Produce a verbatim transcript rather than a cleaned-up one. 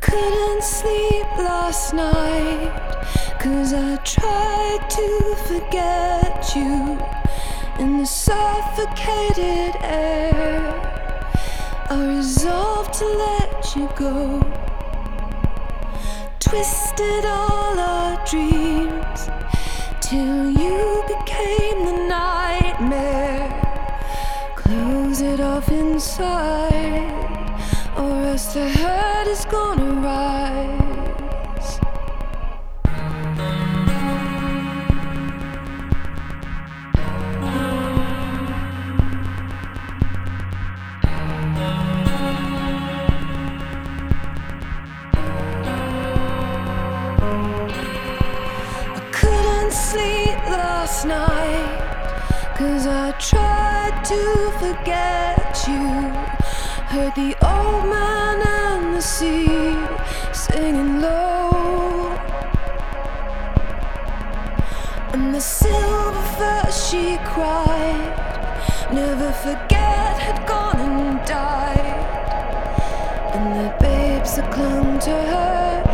couldn't sleep last night, 'cause I tried to forget you in the suffocated air. I resolved to let you go, twisted all our dreams till you became the nightmare. Close it off inside, or else the hurt is gonna rise. I couldn't sleep last night, 'cause I tried to forget you. Heard the old man and the sea singing low, and the silver first she cried, never forget, had gone and died. And the babes that clung to her